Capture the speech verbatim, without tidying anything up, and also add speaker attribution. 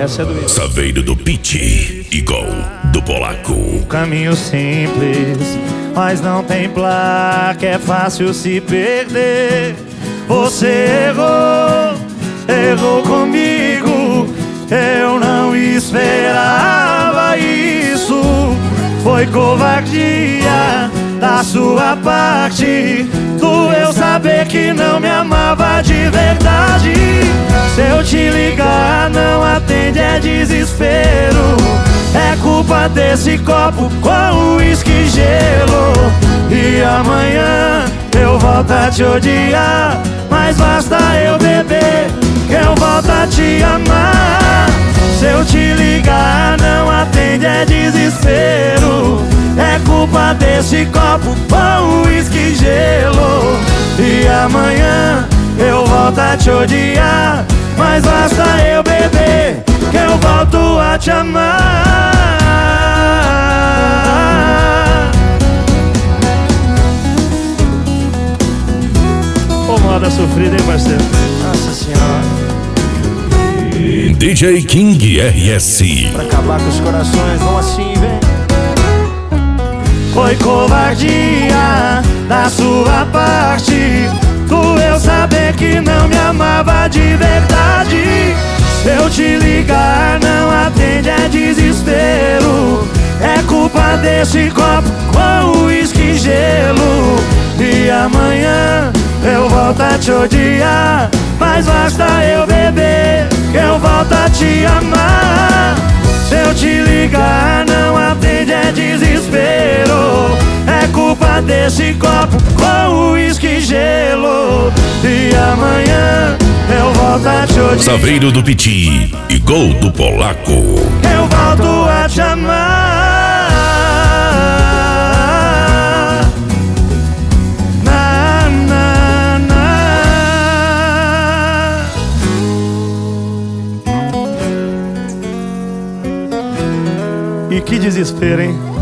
Speaker 1: Essa é do
Speaker 2: Saveiro do Pitty e Gol do Polaco.
Speaker 1: Caminho simples, mas não tem placa, é fácil se perder. Você errou, errou comigo, eu não esperava isso. Foi covardia da sua parte, doeu saber que não me amava de verdade. Se eu te ligar não atende, é desespero. É culpa desse copo com uísque e gelo. E amanhã eu volto a te odiar, mas basta eu beber que eu volto a te amar. Se eu te ligar não atende, é desespero. É culpa desse copo com uísque e gelo. E amanhã eu volto a te odiar, mas basta eu beber que eu volto a te amar. Ô moda sofrida, hein, parceiro? Nossa senhora.
Speaker 2: D J King R S.
Speaker 1: Pra acabar com os corações, vamos assim, vem. Foi covardia da sua parte, doeu saber que não me amava de verdade. Se eu te ligar não atende, é desespero. É culpa desse copo com uísque e gelo. E amanhã eu volto a te odiar, mas basta eu beber que eu volto a te amar. Se eu te ligar não atende, é desespero. É culpa desse copo com uísque e gelo. E amanhã eu volto a te odiar,
Speaker 2: Saveiro do Pitty e Gol do Polaco.
Speaker 1: eu volto a te amar. Na, na, na. E que desespero, hein?